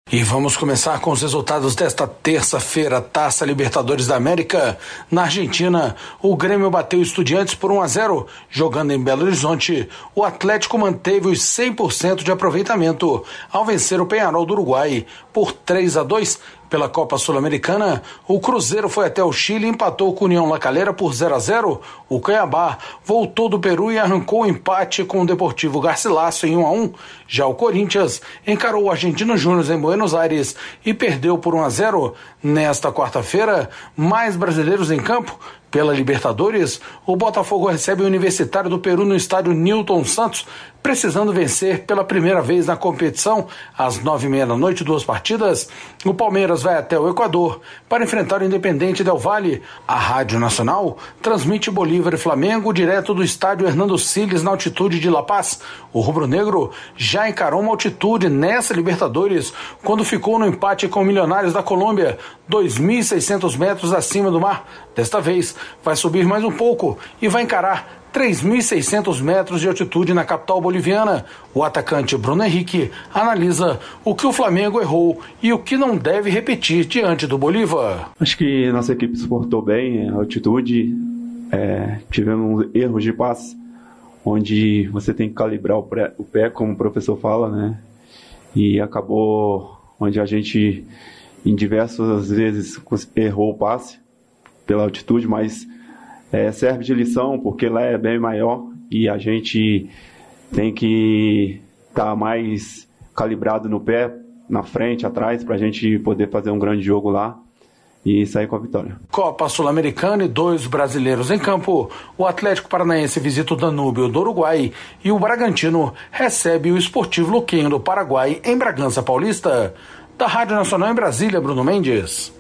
E vamos começar com os resultados desta terça-feira. Taça Libertadores da América. Na Argentina, o Grêmio bateu o Estudiantes por 1-0. Jogando em Belo Horizonte, o Atlético manteve os 100% de aproveitamento ao vencer o Peñarol do Uruguai por 3-2. Pela Copa Sul-Americana, o Cruzeiro foi até o Chile e empatou com o União La Calera por 0-0. O Cuiabá voltou do Peru e arrancou o empate com o Deportivo Garcilaso em 1-1. Já o Corinthians encarou o Argentino Júnior em Buenos Aires e perdeu por 1-0. Nesta quarta-feira, mais brasileiros em campo. Pela Libertadores, o Botafogo recebe o Universitário do Peru no estádio Newton Santos, precisando vencer pela primeira vez na competição. Às 9h30 duas partidas. O Palmeiras vai até o Equador para enfrentar o Independente Del Valle. A Rádio Nacional transmite Bolívar e Flamengo direto do estádio Hernando Siles na altitude de La Paz. O rubro-negro já encarou uma altitude nessa Libertadores quando ficou no empate com o Milionários da Colômbia, 2.600 metros acima do mar. Desta vez vai subir mais um pouco e vai encarar 3.600 metros de altitude na capital boliviana. O atacante Bruno Henrique analisa o que o Flamengo errou e o que não deve repetir diante do Bolívar. Acho que nossa equipe suportou bem a altitude. Tivemos erros de passe, onde você tem que calibrar o pé, como o professor fala, né? E acabou onde a gente, em diversas vezes, errou o passe pela altitude, mas serve de lição, porque lá é bem maior e a gente tem que estar mais calibrado no pé, na frente, atrás, para a gente poder fazer um grande jogo lá e sair com a vitória. Copa Sul-Americana e 2 brasileiros em campo. O Atlético Paranaense visita o Danúbio do Uruguai e o Bragantino recebe o Sportivo Luquinho do Paraguai em Bragança Paulista. Da Rádio Nacional em Brasília, Bruno Mendes.